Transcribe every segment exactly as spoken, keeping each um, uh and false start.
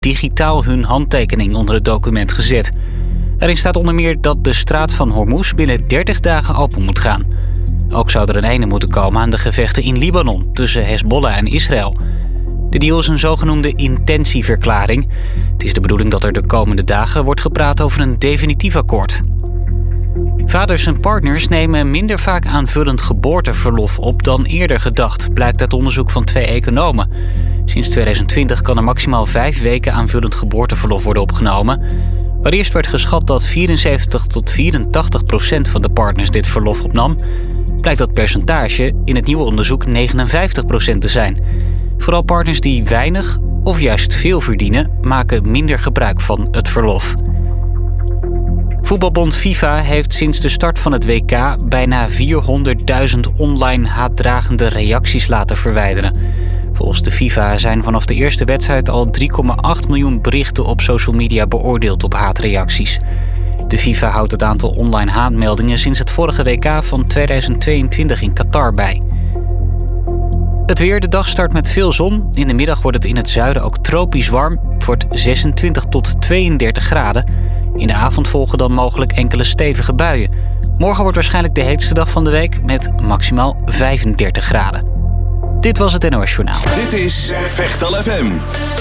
digitaal hun handtekening onder het document gezet. Daarin staat onder meer dat de straat van Hormuz binnen dertig dagen open moet gaan. Ook zou er een einde moeten komen aan de gevechten in Libanon tussen Hezbollah en Israël. De deal is een zogenoemde intentieverklaring. Het is de bedoeling dat er de komende dagen wordt gepraat over een definitief akkoord. Vaders en partners nemen minder vaak aanvullend geboorteverlof op dan eerder gedacht, blijkt uit onderzoek van twee economen. Sinds tweeduizend twintig kan er maximaal vijf weken aanvullend geboorteverlof worden opgenomen. Waar eerst werd geschat dat vierenzeventig tot vierentachtig procent van de partners dit verlof opnam, blijkt dat percentage in het nieuwe onderzoek negenenvijftig procent te zijn. Vooral partners die weinig of juist veel verdienen, maken minder gebruik van het verlof. Voetbalbond FIFA heeft sinds de start van het W K bijna vierhonderdduizend online haatdragende reacties laten verwijderen. Volgens de FIFA zijn vanaf de eerste wedstrijd al drie komma acht miljoen berichten op social media beoordeeld op haatreacties. De FIFA houdt het aantal online haatmeldingen sinds het vorige W K van tweeduizend tweeëntwintig in Qatar bij. Het weer, de dag start met veel zon. In de middag wordt het in het zuiden ook tropisch warm. Het wordt zesentwintig tot tweeëndertig graden. In de avond volgen dan mogelijk enkele stevige buien. Morgen wordt waarschijnlijk de heetste dag van de week met maximaal vijfendertig graden. Dit was het N O S Journaal. Dit is Vechtal F M.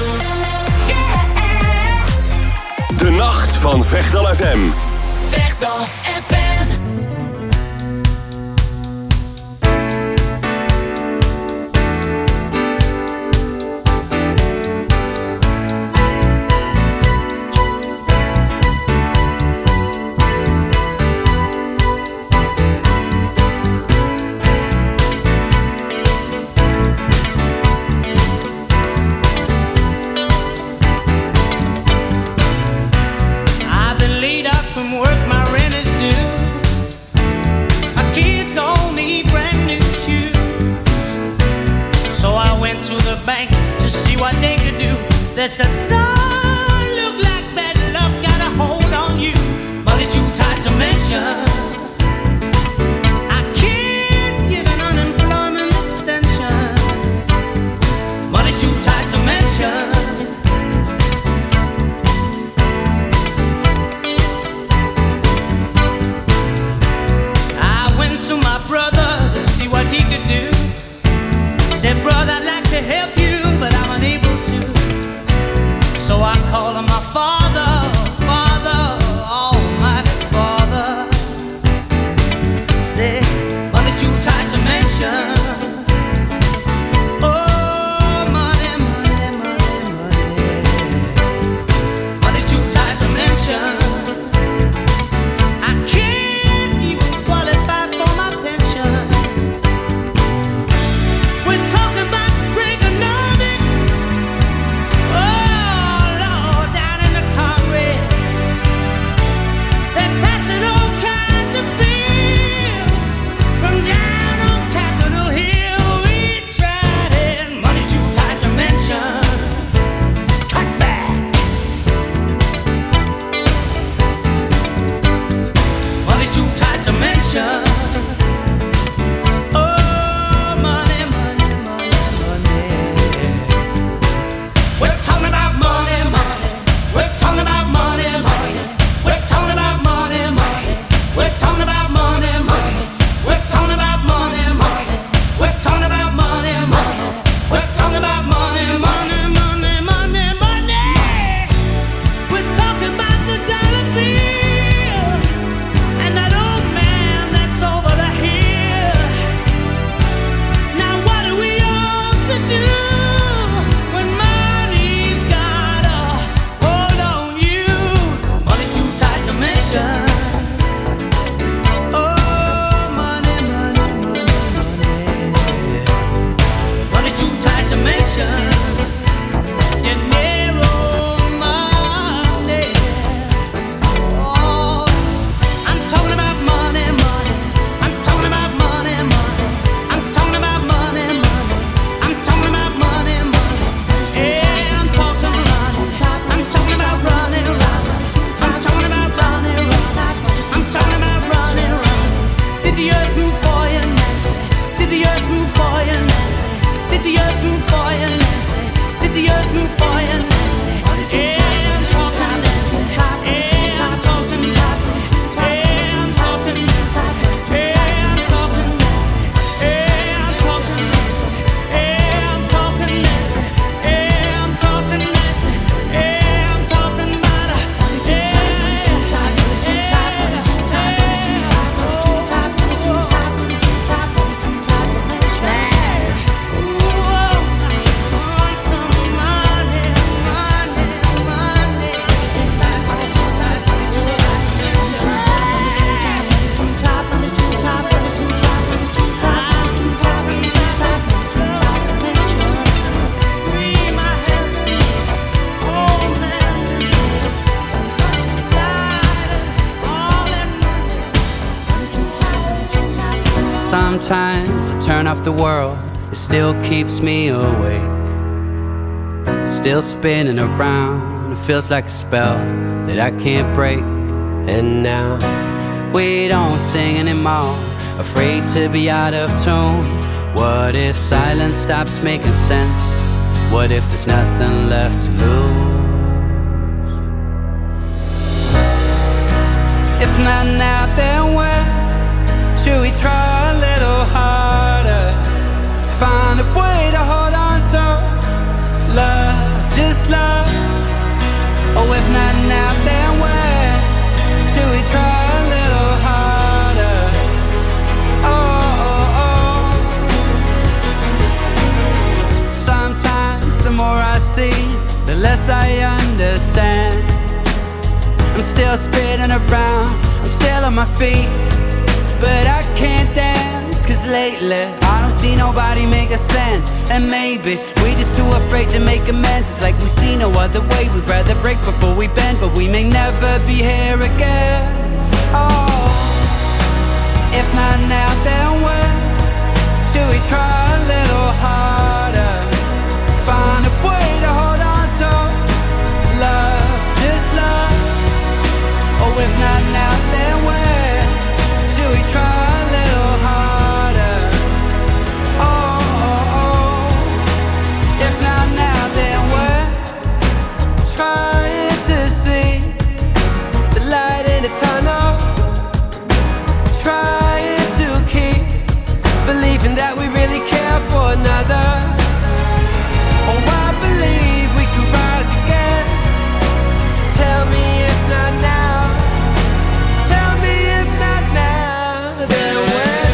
De nacht van Vechtal F M. Vechtal F M. They said, son, look like bad luck got a hold on you, but it's too tight to mention. I can't give an unemployment extension, but it's too tight to mention. I went to my brother to see what he could do. Said, brother, I'd like to help you, but I'm unable to. So I called him my father, father, almighty father. Say, but it's too tight to mention. Oh, money, money, money, money. But it's too tight to mention. I can't even qualify for my pension. We're talking about Reaganomics. Oh, Sometimes I turn off the world, it still keeps me awake. It's still spinning around, it feels like a spell that I can't break. And now we don't sing anymore, afraid to be out of tune. What if silence stops making sense? What if there's nothing left to lose? If not now, then when? Should we try a little harder? Find a way to hold on to love, just love. Oh, if not now, then when? Should we try a little harder? Oh, oh, oh. Sometimes the more I see, the less I understand. I'm still spinning around, I'm still on my feet, but I can't dance, cause lately I don't see nobody make a sense. And maybe we just too afraid to make amends. It's like we see no other way, we'd rather break before we bend, but we may never be here again. Oh, if not now, then when? Should we try a little harder? Find a way to hold on to love, just love. Oh, if not now, then when? Should we try a little harder? Oh, oh, oh. If not now, then when? Trying to see the light in the tunnel, trying to keep believing that we really care for another. Oh, I believe we could rise again. Tell me if not now. Tell me if not now, then when?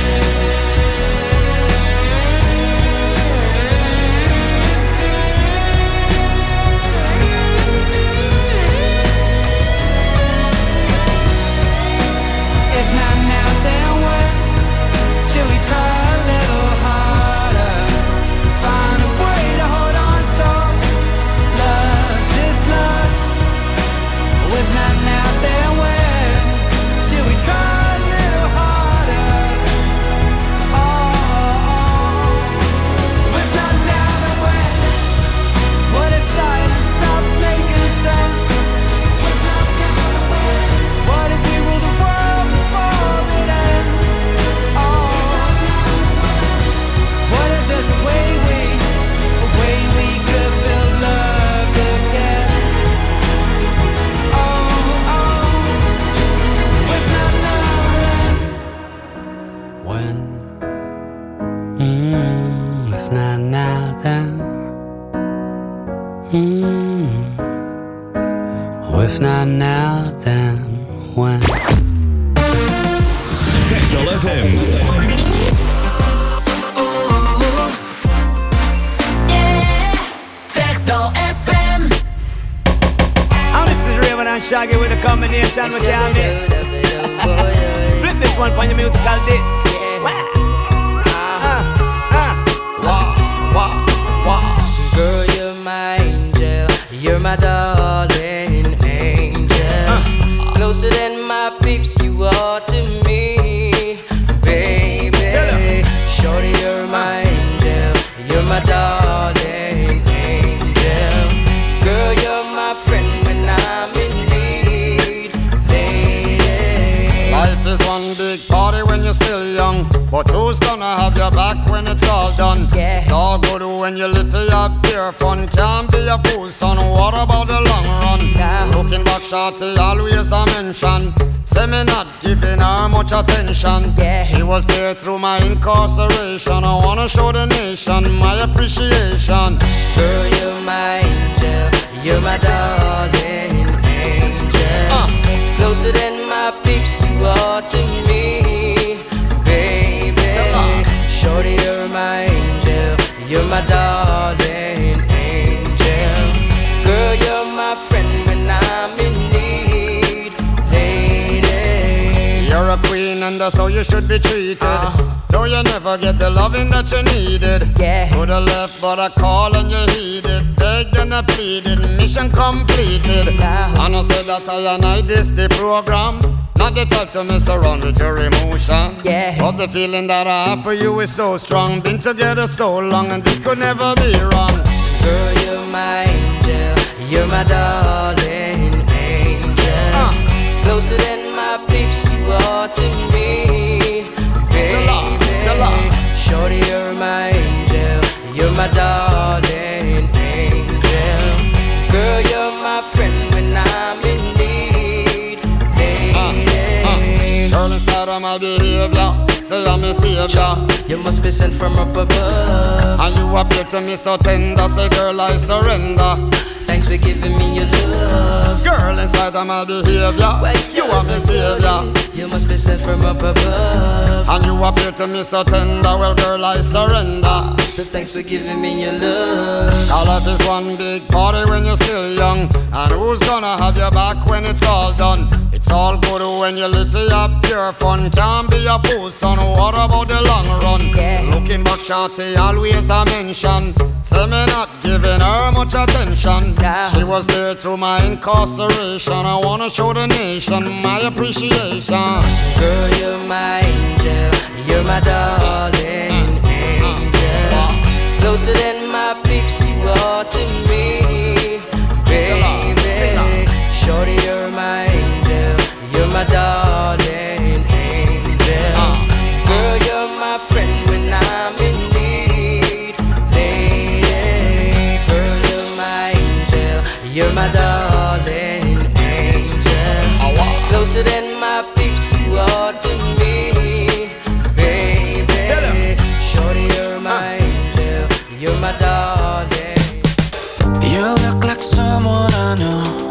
If not now, then when? Should we try a little harder? Find a way to hold on to love, just love. If not now, then when? Should we try a little harder? Oh, oh, oh. If not now, then when? What if silence stops making sense? If not now, then when? What if we rule the world before it ends? Oh, if not now, then when? What if there's a way we, a way we could feel loved again? Oh, oh. If not now, then when? Mm, if not now, then mm. Oh, if not now, then when? Vechtal F M. Vechtal F M. And this is Raven and Shaggy with a combination we can't miss. Flip this one on your musical disc. Wow. Girl, you're my angel, you're my darling angel. uh. Closer than my peeps, you are to me, baby. Shorty, you're my angel, you're my darling angel. Girl, you're my friend when I'm in need, lady. Life is one big party when you're still young, but who's gonna have your back when it's all done? Yeah. It's all good when you live for your pure fun. Can't be a fool, son, what about the long run? Nah. Looking back, shorty, always a mention. Say me not giving her much attention. Yeah. She was there through my incarceration. I wanna show the nation my appreciation. Girl, you're my angel, you're my darling angel. uh. Closer than my peeps, you are to me, baby. uh. Shorty, you're my angel, you're my darling angel. Girl, you're my friend when I'm in need, lady. You're a queen and that's how you should be treated. uh. Though you never get the loving that you needed. Yeah. Could have left but I called and you heeded. Begged and I pleaded, mission completed. Nah. And I said that I and I this the program. Not the type to mess around with your emotion. Yeah. But the feeling that I have for you is so strong. Been together so long and this could never be wrong. Girl, you're my angel, you're my darling angel. uh. Closer than my peeps, you are to me, baby. Shorty, you're my angel, you're my darling angel. Girl, you're my friend when I'm in need, lady. uh, uh. Girl, instead of my behavior, say I'm a savior. You must be sent from up above, and you appear to me so tender. Say girl, I surrender. Thanks for giving me your love. Girl, in spite of my behavior, well, you are my savior. You must be sent from up above, and you appear to me so tender. Well, girl, I surrender. So thanks for giving me your love. Call life is one big party when you're still young. And who's gonna have your back when it's all done? It's all good when you live for your pure fun. Can't be a fool, son. What about the long run? Yeah. Looking back, shawty, always a mention. Say me not giving her much attention. Yeah. She was there through my incarceration. I wanna show the nation my appreciation. Girl, you're my angel, you're my darling angel. Closer than my peeps, you are to me, baby. Shorty, you're my angel, you're my darling angel. Girl, you're my friend when I'm in need, lady. Girl, you're my angel, you're my darling angel. Closer than my peeps, you are to me, baby. Shorty, you're my angel, you're my darling. You look like someone I know.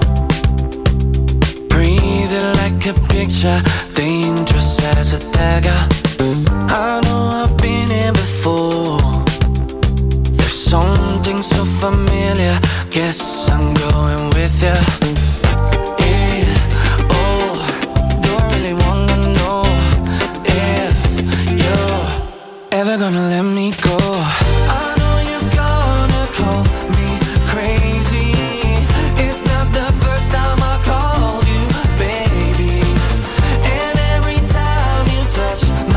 Breathing like a picture, dangerous as a dagger. I know I've been here before. There's something so familiar. Guess I'm going with you. Yeah, oh, don't really wanna know if you're ever gonna let me go. I know you're gonna call me crazy. It's not the first time I called you, baby. And every time you touch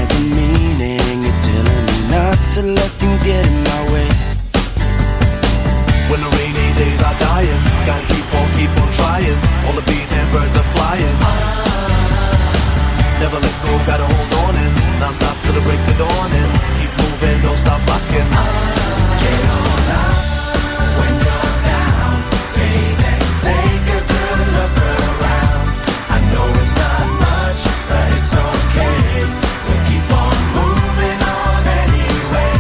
has a meaning. You're telling me not to let things get in my way. When the rainy days are dying, gotta keep on, keep on trying. All the bees and birds are flying. Never let go, gotta hold on and non-stop till the break of dawn and keep moving, don't stop rocking. Get on up when you're down, baby. Take a good look around. I know it's not much, but it's okay. We'll keep on moving on anyway.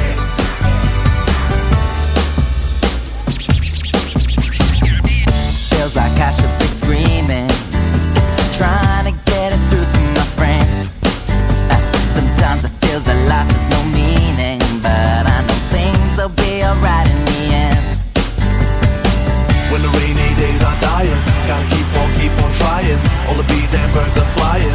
Feels like I should be screaming, trying to get it through to my friends. Uh, sometimes it feels that life has no meaning, but I know things will be alright in the end. When the rainy days are dying, gotta keep on, keep on trying. All the bees and birds are flying.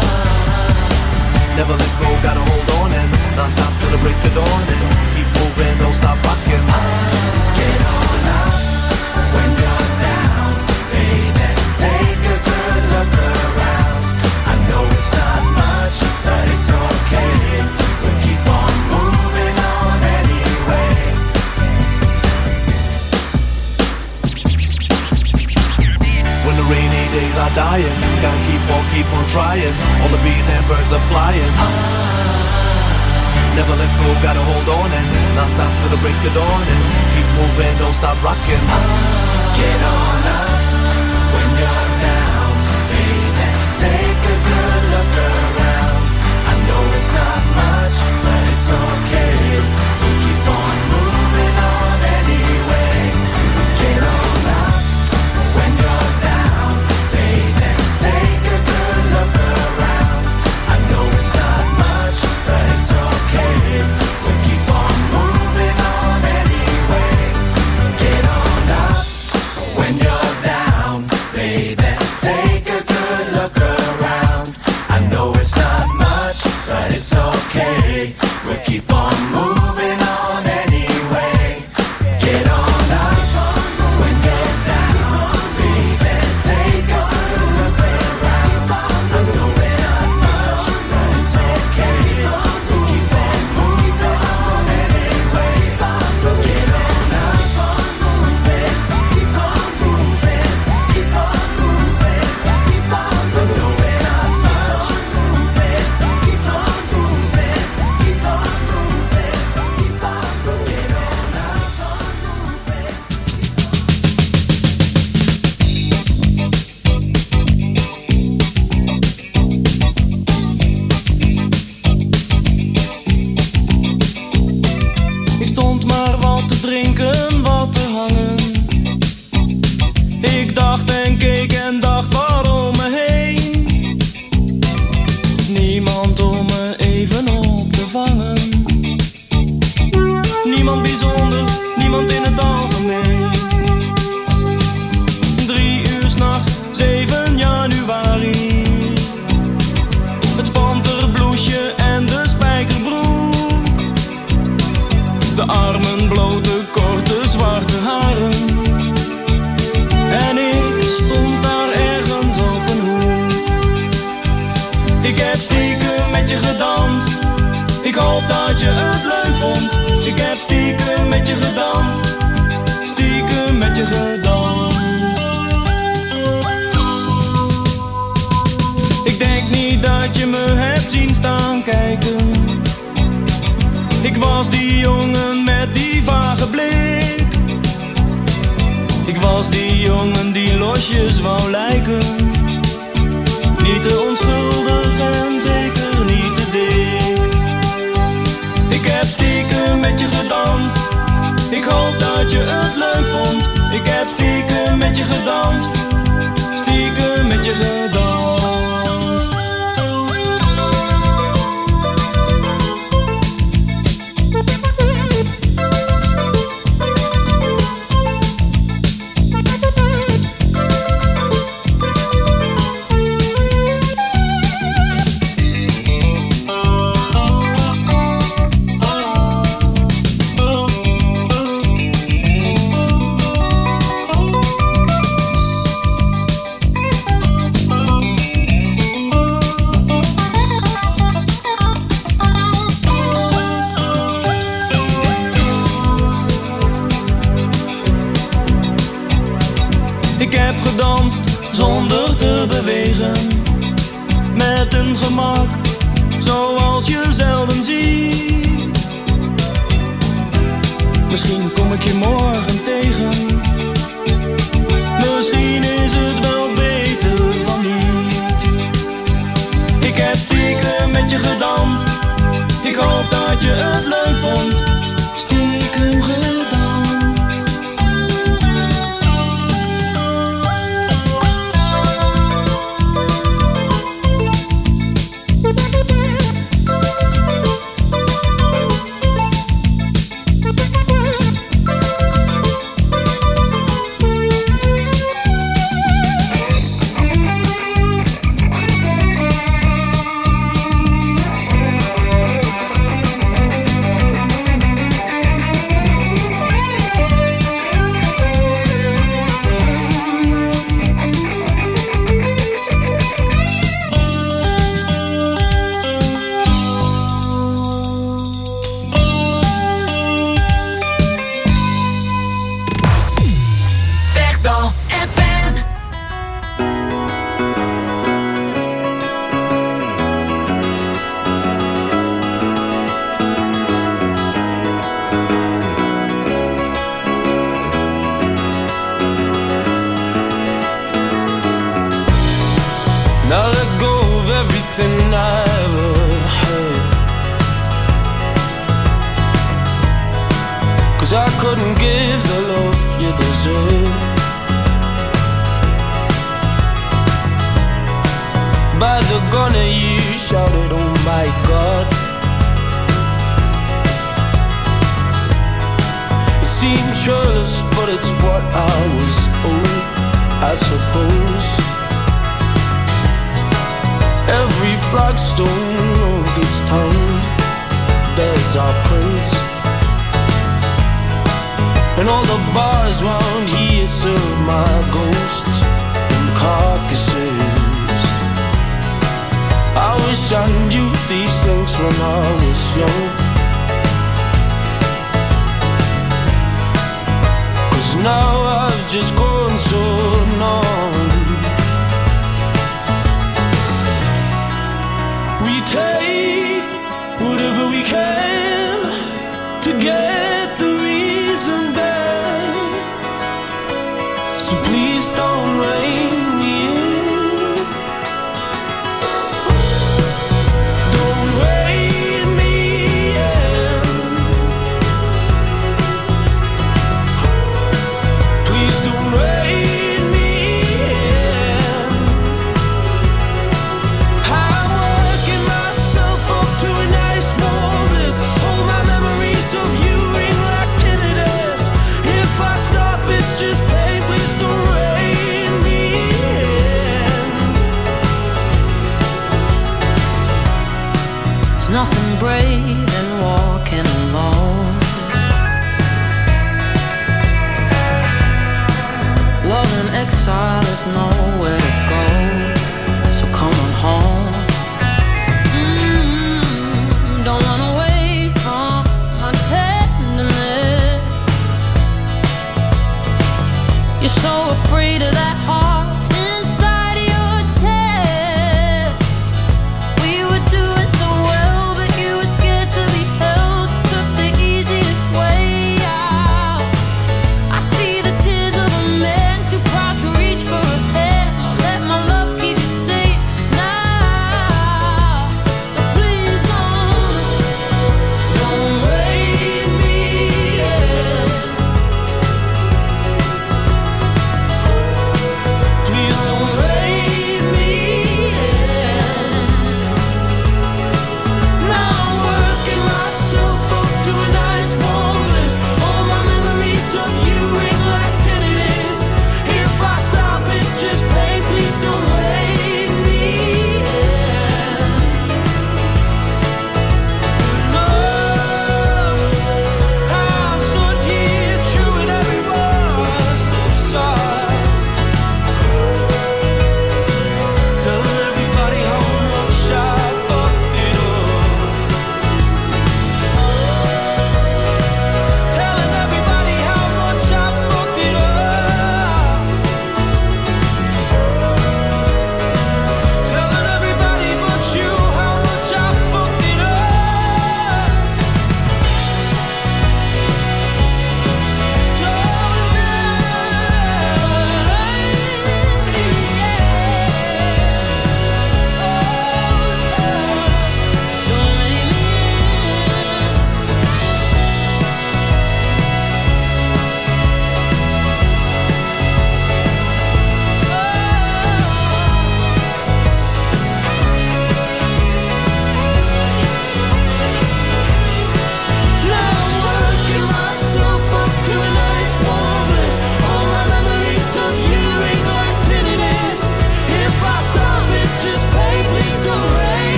Never let go, gotta hold on and non-stop till the break of dawn and keep moving, don't stop rocking. Get on up when you're down, baby. Take a good look around. I know it's not much, but it's okay. We'll keep on moving on anyway. When the rainy days are dying, gotta keep on, keep on trying. All the bees and birds are flying. Never let go, gotta hold on and non-stop till the break of dawn and keep moving, don't stop rocking. Get on up when you're down, baby. Take a good look around. I know it's not much, but it's okay. We'll keep on moving on anyway. Get on up when you're down, baby. Take a good look around. I know it's not much, but it's okay. We'll keep on moving on anyway. Get on up when you're down, baby. Take a good look around. I know it's not much, but it's okay. We'll keep on moving on anyway. Get on up when you're down, baby. Take a good look around. I know it's not much, but it's okay. We'll keep on moving on anyway. Get on up, keep on moving, keep on moving, keep on moving. I know it's not much, keep on moving, keep on moving, keep on moving. Get on up, Ik stond maar wat te drinken, wat te hangen. Ik dacht en keek en dacht waarom me heen. Niemand om me even op te vangen. Niemand bijzonder, niemand in het algemeen. Drie uur s'nachts, zeven januari. Het panterbloesje en de spijkerbroek. De armen blote, korte, zwarte haren. En ik stond daar ergens op een hoek. Ik heb stiekem met je gedanst. Ik hoop dat je het leuk vond. Ik heb stiekem met je gedanst. Stiekem met je gedanst. Ik denk niet dat je me hebt zien staan kijken. Ik was die jongen met die vage blik. Ik was die jongen die losjes wou lijken. Niet te onschuldig en zeker niet te dik. Ik heb stiekem met je gedanst. Ik hoop dat je het leuk vond. Ik heb stiekem met je gedanst. Stiekem met je gedanst. ongemak, zoals je zelden ziet. Misschien kom ik je morgen tegen. Misschien is het wel beter van niet. Ik heb stiekem met je gedanst. Ik hoop dat je het leuk vond. Stiekem gedanst. Now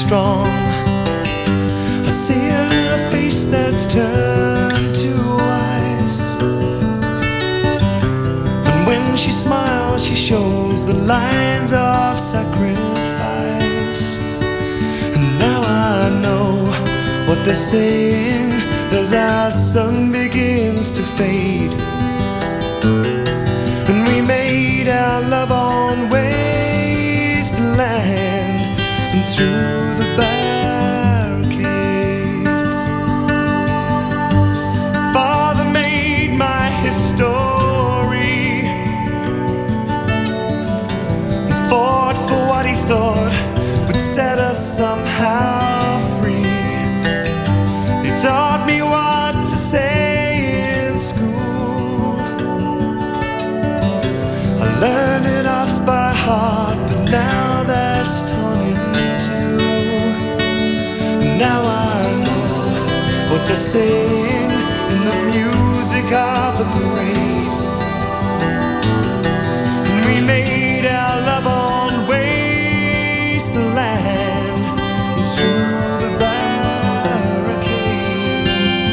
strong. I see her in a face that's turned to ice, and when she smiles she shows the lines of sacrifice. And now I know what they're saying as our sun begins to fade, and we made our love on wasteland and through the barricades. Father made my history and fought for what he thought would set us somehow free. He taught me what to say in school. I learned it off by heart, but now that's torn in two. Now I know what they're saying in the music of the parade. And we made our love on wasteland and through the barricades.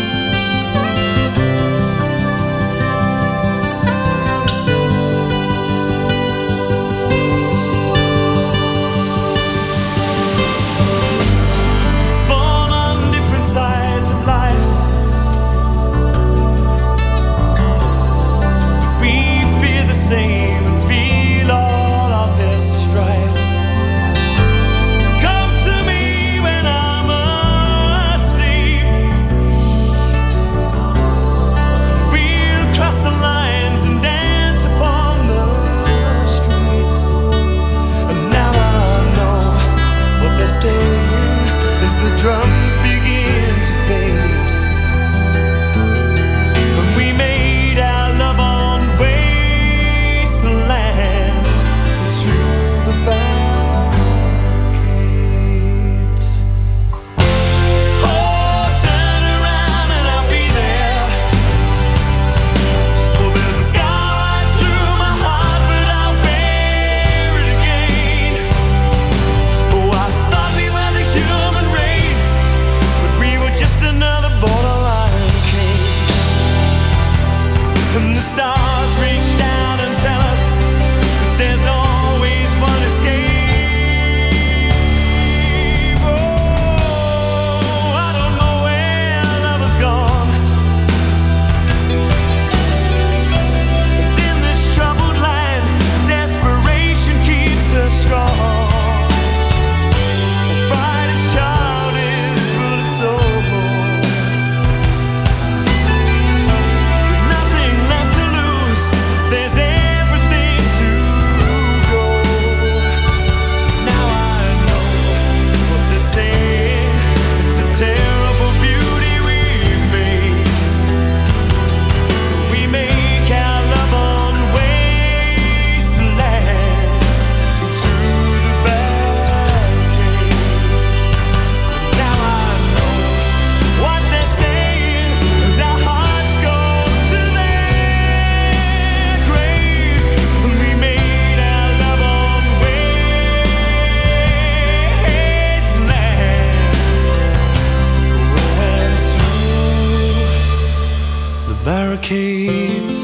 Born on different sides of life, we fear the same and feel all of this strife. So come to me when I'm asleep. We'll cross the lines and dance upon the streets. And now I know what they're saying as the drums begin to fade. When we made our love on wasteland and through the barricades. Oh, turn around and I'll be there. Well, there's a scar right through my heart, but I'll bear it again. Oh, I thought we were the human race, but we were just another borderline case. And the stars reach down and tell us that there's always one escape. Oh, I don't know where love has gone. In this troubled land, desperation keeps us strong. The brightest child is full of soul. Nothing left to lose, there's everything to go. Now I know what they're saying, it's a terrible beauty we've made. So we make our love on wasteland through the barricades. Now I know what they're saying as our hearts go to their graves. And we made our love on wasteland and through the barricades.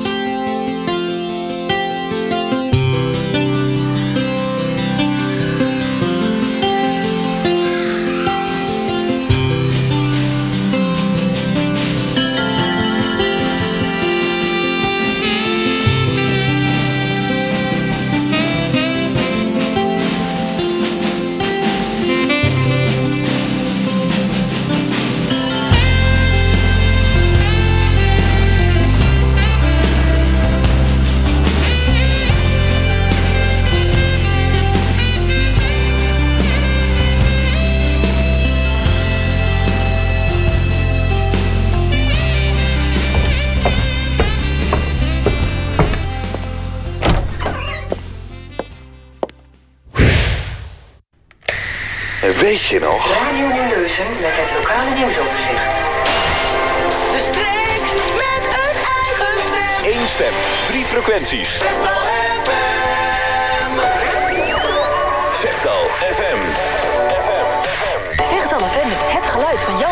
Weet je nog? Radio Nieuwleuzen met het lokale nieuwsoverzicht. De streek met een eigen stem. Eén stem, drie frequenties. Vechtal F M. Vechtal F M. F M. F M.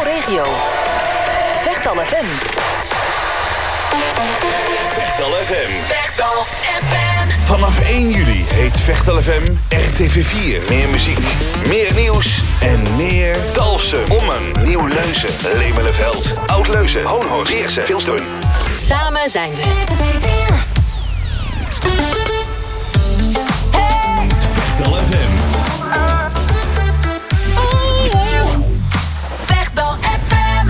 regio. Vechtal F M. Vechtal F M. Vechtal F M. Vanaf één juli heet Vechtal F M R T V vier. Meer muziek, meer nieuws en meer Dalfsen, Ommen, Nieuw-Leuzen, Lemelenveld, Oud-Leuzen, Hoonhoorn, Beersen, Vilstoen. Samen zijn we. Vechtal F M. Vechtal F M.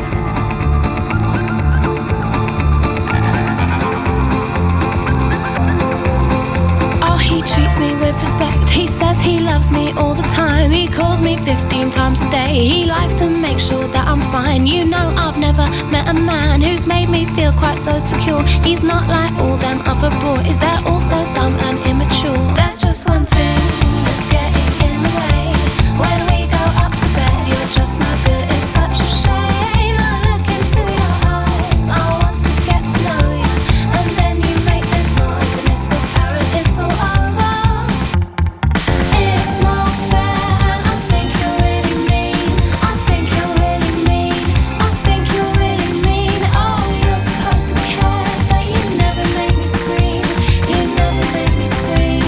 Oh, he treats me with respect. He says he loves me all the time. He calls me fifteen times a day. He likes to make sure that I'm fine. You know, I've never met a man who's made me feel quite so secure. He's not like all them other boys. They're all so dumb and immature. There's just one thing that's getting in the way. When we go up to bed, you're just not good. It's such a shame. I look into your eyes. I want to get to know you. And then you make this noise and it's apparent it's all over. It's not fair and I think you're really mean. I think you're really mean. I think you're really mean. Oh, you're supposed to care, but you never make me scream. You never make me scream.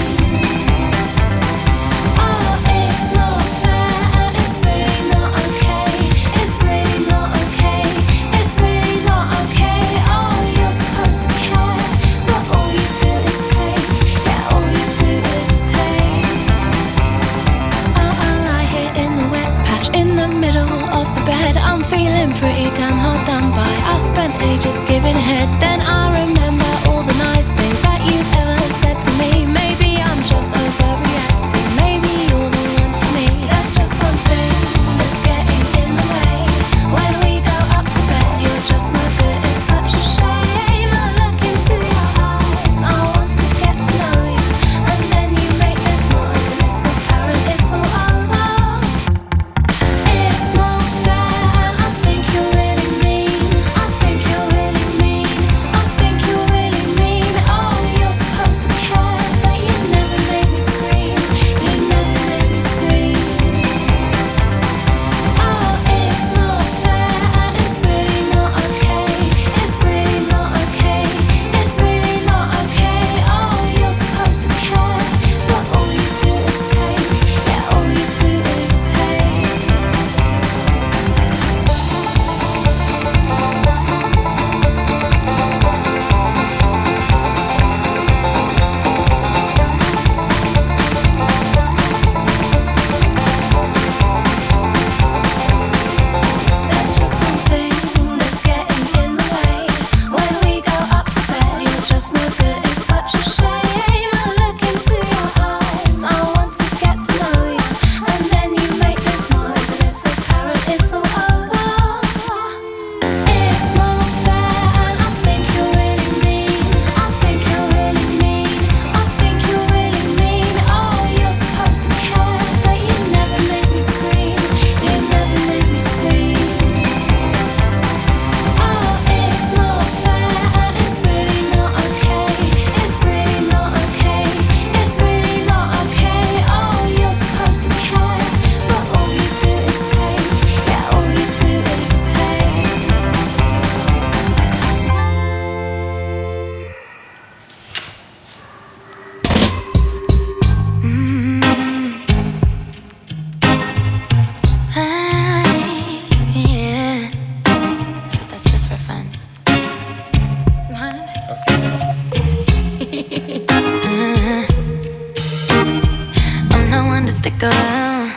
Oh, it's not fair and it's really not okay. It's really not okay. It's really not okay. Oh, you're supposed to care, but all you do is take. Yeah, all you do is take. Oh, I lie here in the wet patch in the middle of the bed. I'm feeling pretty damn hard done by. I spent ages giving head. Then I remember all the nice things that you've ever said to me. Maybe I'm just overreacting. Maybe you're the one for me. There's just one thing that's getting in the way. When we go up to bed, you're just not good. It's such a shame. I look into your eyes. I want to get to know you. And then you make this noise and it's apparent it's all over. It's not fair and I think you're really mean. I think you're really mean. I think you're really mean. Oh, you're supposed to care, but you never make me scream. You never make me scream. Oh, it's not fair and it's really not okay. It's really not okay. It's really not okay. Oh, you're supposed to care, but all you do is take. Yeah, all you do is take. There's just one thing that's getting in the way. When we go up to bed, you're just no good. It's such a shame. I look into your eyes. I want to get to know you. And then you make this noise and it's apparent it's all over. It's not fair and I think you're really mean. I think you're really mean. I think you're really mean. Oh, you're supposed to care, but you never make me scream. You never make me scream. Oh, it's not fair and it's really not okay. It's really not okay. It's really not okay. Oh, you're supposed to care, but all you do is take. Yeah, all you do is take. Mm. Ah, yeah. That's just for fun. Uh, I'm no one to stick around.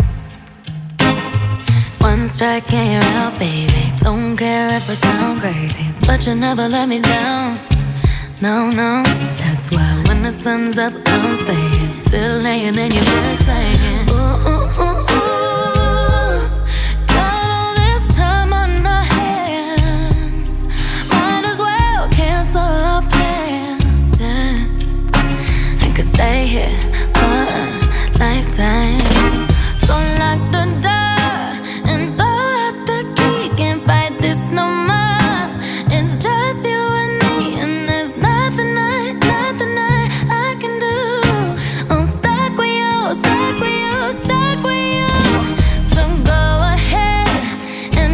One strike and you're out, baby. Don't care if I sound crazy, but you never let me down. No, no, that's why when the sun's up, I'm staying. Still laying in your bed saying, ooh, ooh, ooh, ooh. Got all this time on our hands. Might as well cancel our plans, yeah. I could stay here for a lifetime. So lock the door and throw out the key. Can't fight this no more. It's just you and me, and there's nothing I, nothing I, I can do. I'm stuck with you, stuck with you, stuck with you. So go ahead and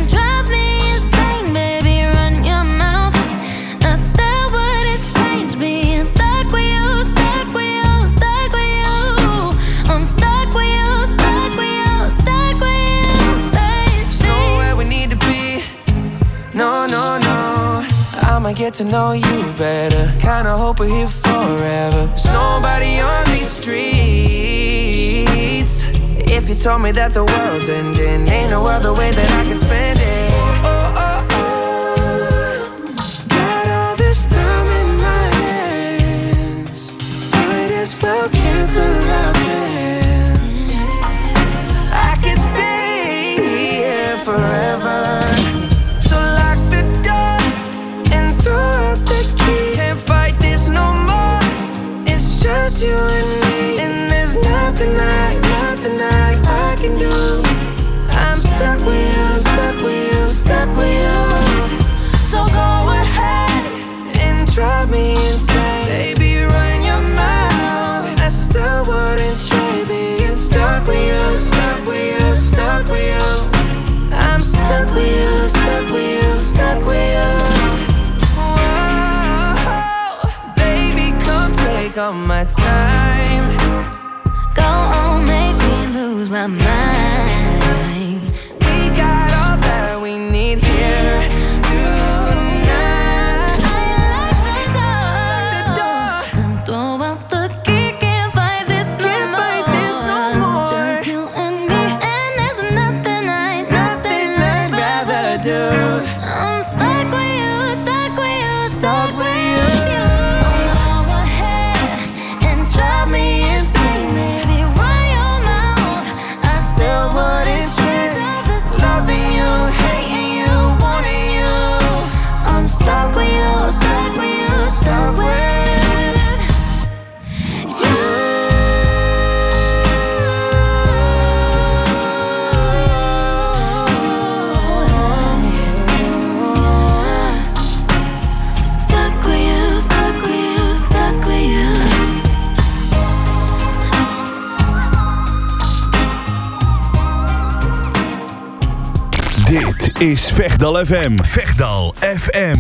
get to know you better. Kinda hope we're here forever. There's nobody on these streets. If you told me that the world's ending, ain't no other way that I can spend it. Oh, oh, oh, oh. Got all this time in my hands, might as well cancel our plans. I could stay here forever. So lock the door and throw out the key. Can't fight this no more. It's just you and me, and there's nothing I, nothing I, I can do. I'm stuck with you, stuck with you, stuck with you. So go ahead and drive me insane. Baby, run your mouth. I still wouldn't trade being stuck with you, stuck with you, stuck with you. I'm stuck with you, stuck with you, stuck with you. Whoa, baby, come take all my time. Go on, make me lose my mind. We got all that we need here tonight. Lock the door and throw out the key. Can't fight this no Can't more. fight this no more. It's just you and me, and there's nothing I, Nothing I'd rather do. I'm stuck with you, stuck with you, stuck with you. So go ahead and drive me insane, baby. Run your mouth. I still wouldn't change all this Loving you, hating you, wanting you. I'm stuck with you, stuck with you, stuck with you. Stuck with you, stuck with you, stuck with you. Dit is Vechtal F M. Vechtal F M.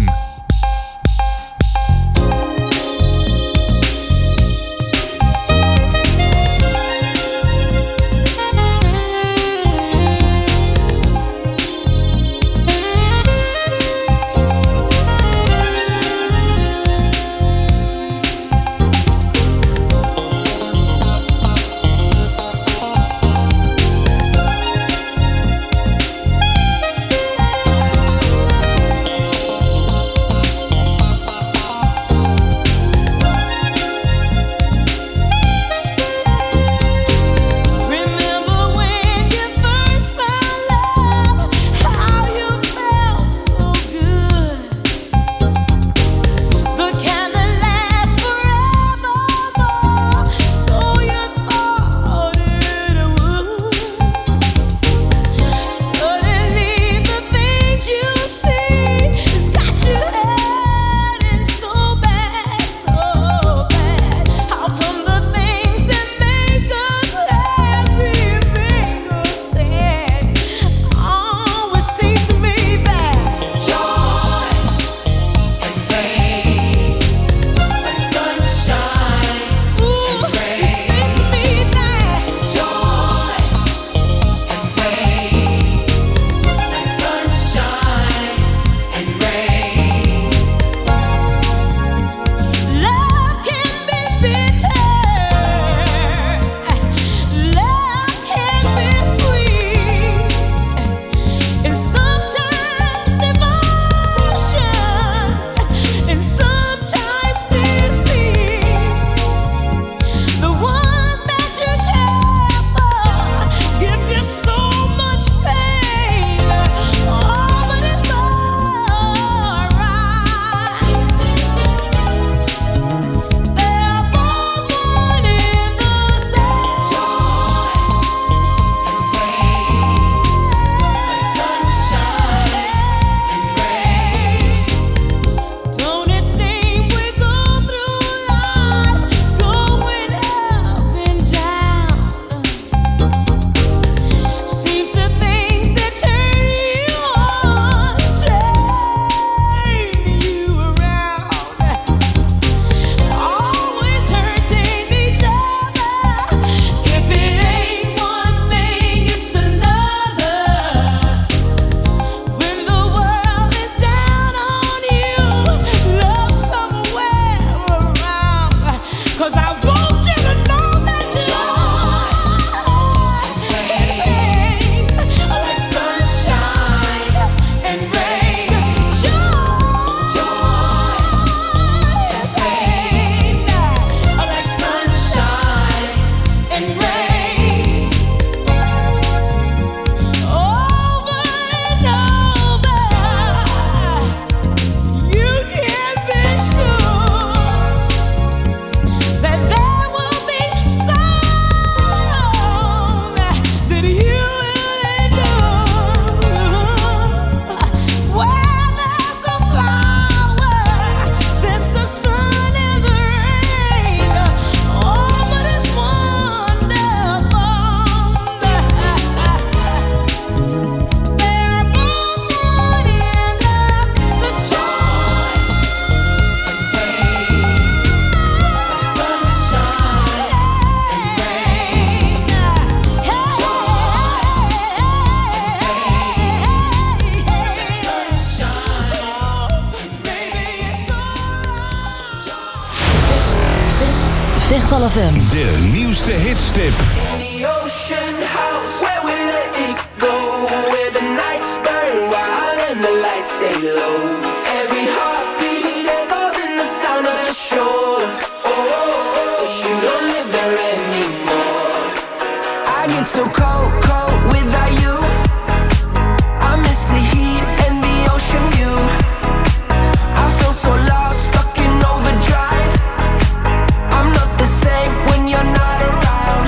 Vechtal F M. De nieuwste hitstip. The ocean house, where we let it go, where the nights burn wild and the lights stay low. Every heartbeat echoes in the sound of the shore. Oh, oh, oh, you don't live there anymore. I get so cold, cold without you. I miss the heat and the ocean view. I feel so lost, stuck in overdrive. I'm not the same when you're not around.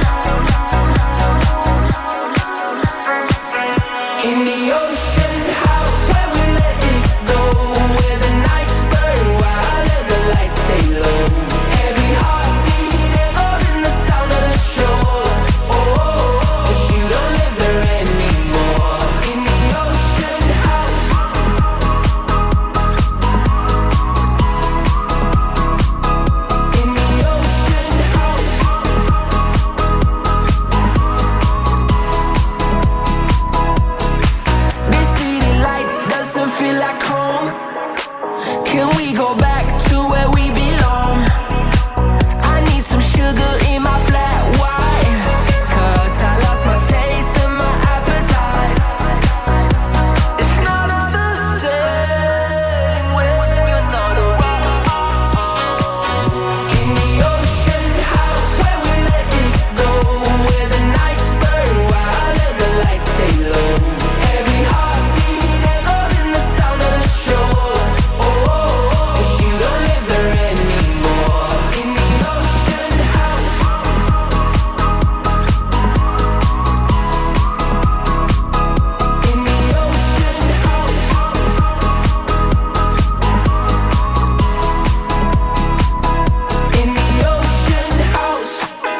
In the ocean house, where we let it go, where the nights burn wild and the lights stay low. Every heartbeat echoes in the sound of the shore. Oh, oh, oh, 'cause you don't live there anymore. In the ocean house. In the ocean house. This city lights doesn't feel like home. Can we go back to where we belong? I need some sugar in my flat white, 'cause I lost my taste and my appetite. It's not all the same when you're not around. In the ocean house, where we let it go, where the nights burn wild and the lights stay low. Every heartbeat echoes in the sound of the shore. Oh, oh, oh, 'cause you don't live there anymore. In the ocean house. In the ocean house. In the ocean house.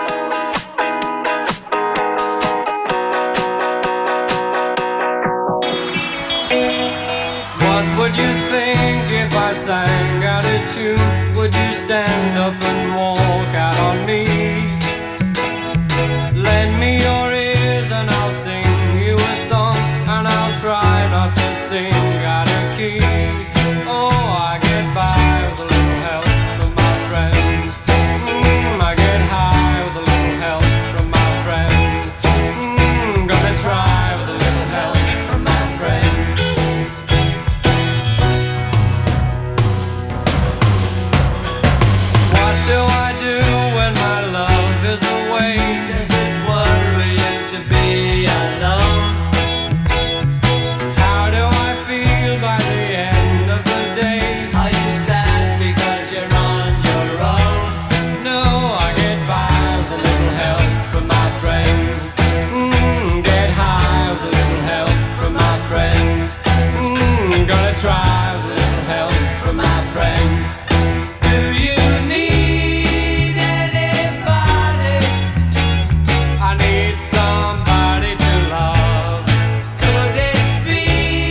What would you think if I sang out a tune? Would you stand up and walk out on me? Lend me your ears and I'll sing you a song, and I'll try not to sing out of key. Oh, I get by with a little help from my friends. Mm, I get high with a little help from my friends. Mm, gonna try with a little help from my friends. What do I do when my love is away? Does it worry you to be alone? How do I feel by the end of the day? Are you sad because you're on your own? No, I get by with a little help from my friends. Mm, get high with a little help from my friends. Mm, gonna try with a little help from my friends. Do you need anybody? I need somebody to love. Could it be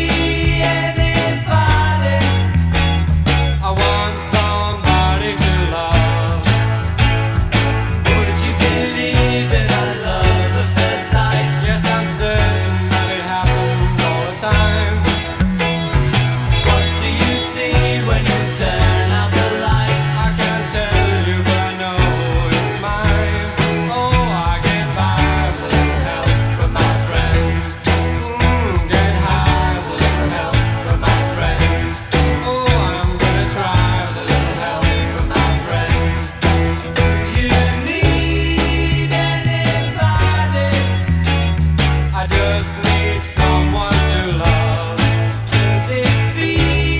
anybody? I want somebody to love. Would you believe in a love at first sight? Yes, I'm certain that it happens all the time. What do you see when you turn out the light? I can't tell you, but I know it's mine. Oh, I get by with a little help from my friends. Mm, get high with a little help from my friends. Oh, I'm gonna try with a little help from my friends. Do you need anybody? I just need someone to love. Could it be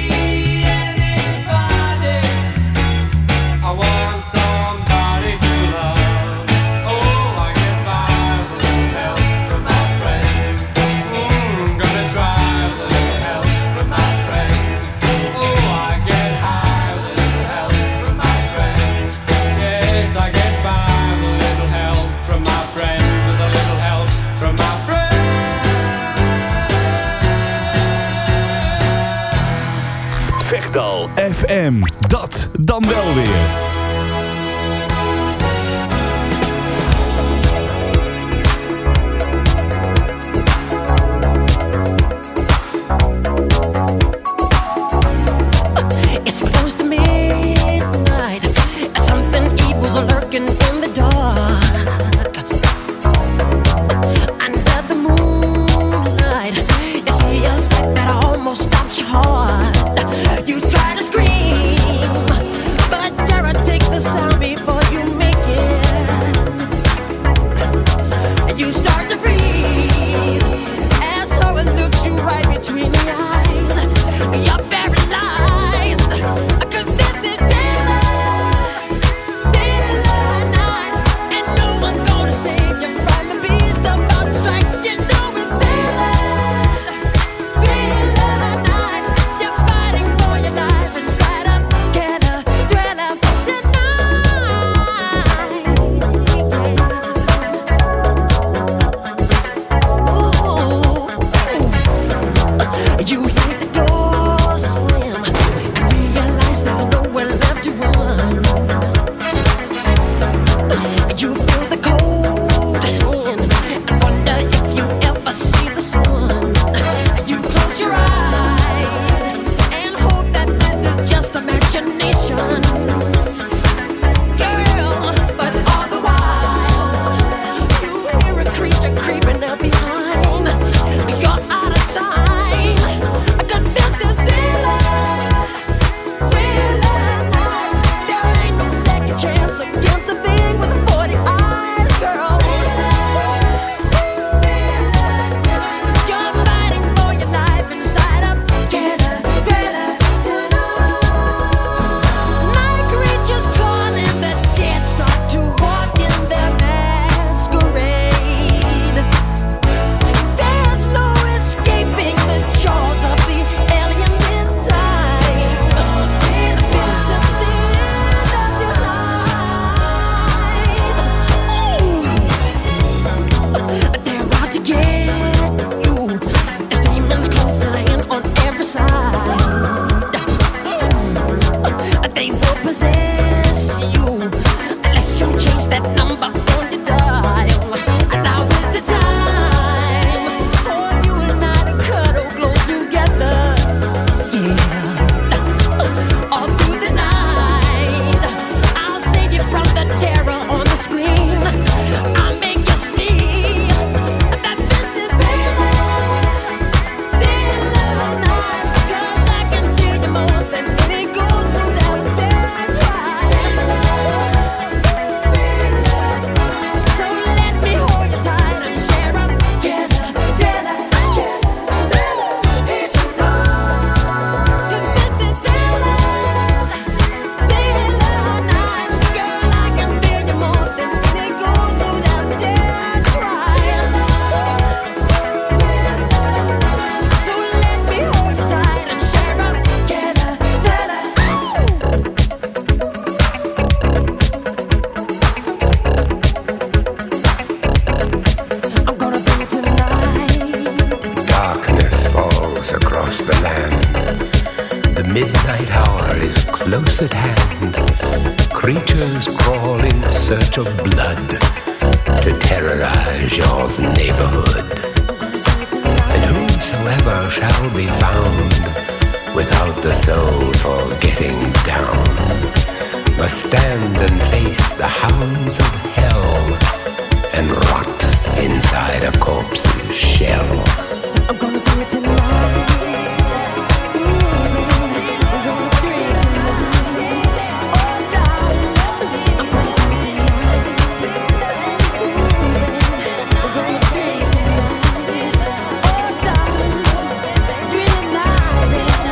anybody? I want somebody to love. Oh, I get by with a little help from my friends. Mm, gonna try with a little help from my friends. Oh, I get high with a little help from my friends. Yes, I get by with a little help from my friends. With a little help from my friends. Vechtal F M. Dat dan wel weer. It's close to midnight. Something evil's lurking in the creature creeping up behind. You're out of time. I could feel this feeling, feeling like there ain't no second chance against the thing with the forty eyes, girl. You're fighting for your life inside of Thriller, Thriller, night creatures calling, the dead start to walk in their masquerade. There's no escaping the jaws of the alien this time. This is the end of your life. They're out to get you. As demons closing in on every side. They will possess you unless you change that number on your dial. And now is the time for you and I to cuddle close together. Yeah, all through the night, I'll save you from the terror on the screen. I'll make you see that this is real, real night. 'Cause I can feel you more than any goes through that dead trial. So let me hold you tight and share up together, together, together. It's a love. 'Cause this is real love, real love night. Girl, I can feel you more than any goes through that dead trial. So let me hold you tight and share up together, together. I'm gonna do it tonight. Darkness falls across the land. The midnight hour is close at hand. Creatures crawl in search of blood to terrorize your neighborhood. And whosoever shall be found without the soul for getting down must stand and face the hounds of hell and rot inside a corpse's shell. I'm gonna do it tonight. I'm gonna do it tonight. Oh, darling, I'm gonna do it tonight. I'm gonna do it tonight. Oh, darling, really nice.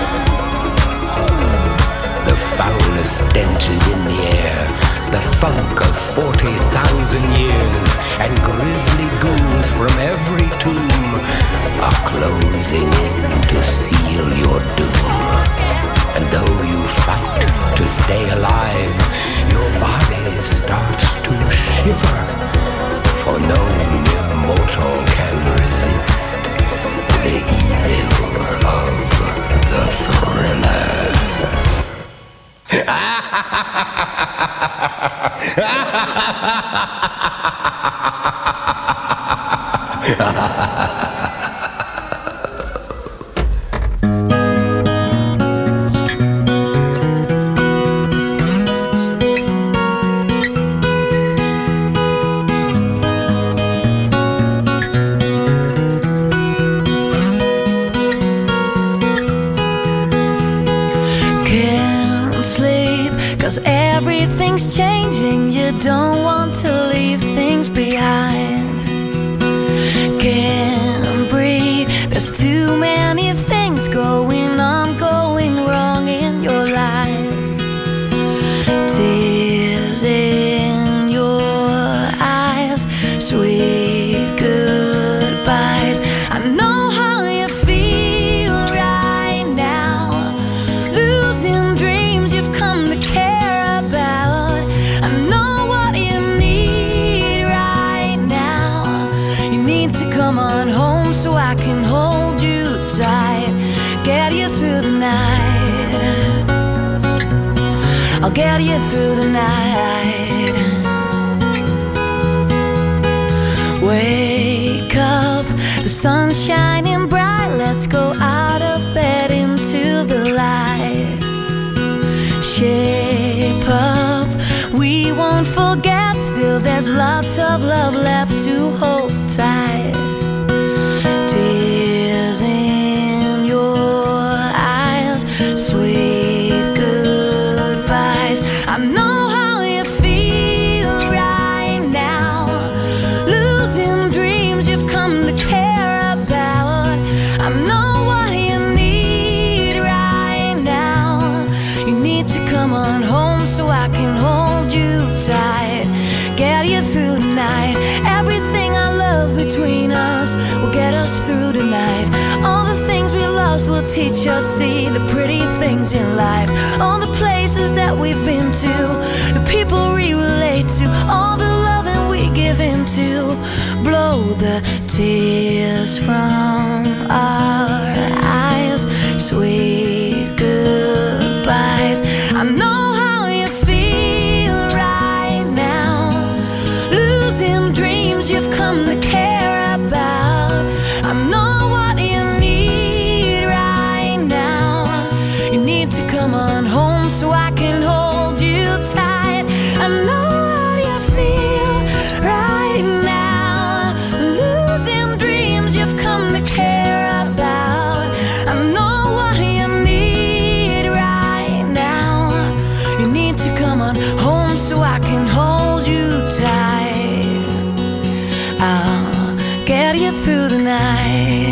The foulest stench is in the air, the funk of forty thousand years, and grisly ghouls from every tomb are closing in to seal your doom. And though you fight to stay alive, your body starts to shiver, for no immortal can resist the evil of the thriller. Can't sleep 'cause everything's changing. You don't want to leave things behind. Can't breathe. There's too many things going on, going wrong in your life. Tears in your eyes, sweet goodbyes. I know how you feel right now, losing dreams you've come to care about. I know what you need right now. You need to come on home so I can hold you tight, get you through the night. I'll get you through the night. Wake up, the sun's shining bright. Let's go out of bed into the light. Shape up, we won't forget. Still there's lots of love left to hold tight. teach us, see the pretty things in life, all the places that we've been to, the people we relate to, all the loving we give into. Blow the tears from our eyes, sweet goodbyes. I know how you feel right now, losing dreams you've come to care about. I know what you need right now. You need to come on home so I can hold you tight. I know what you feel right now, losing dreams you've come to care about. I know what you need right now. You need to come on home so I can hold you tight. I'll get you through the night.